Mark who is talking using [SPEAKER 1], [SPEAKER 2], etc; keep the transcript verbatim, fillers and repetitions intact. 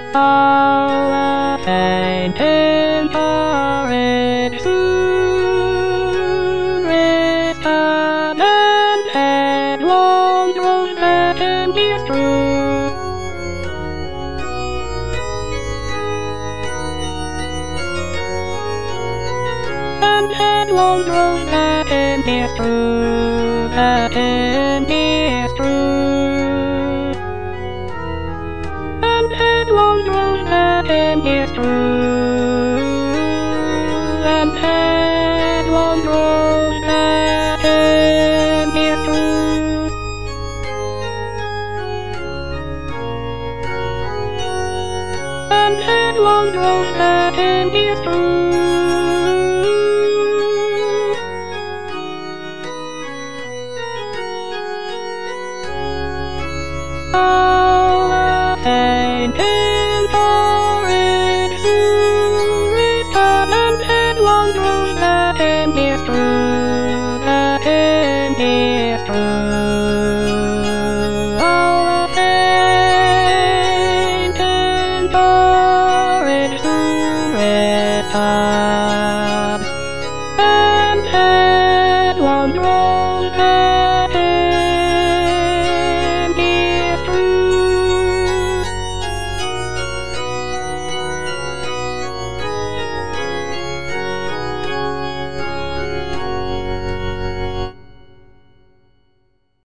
[SPEAKER 1] All the fainting are in soon with an end and long road that is true. And headlong road that is true, that is true. And headlong road that is true. And headlong road that is true. And headlong road that is true. All the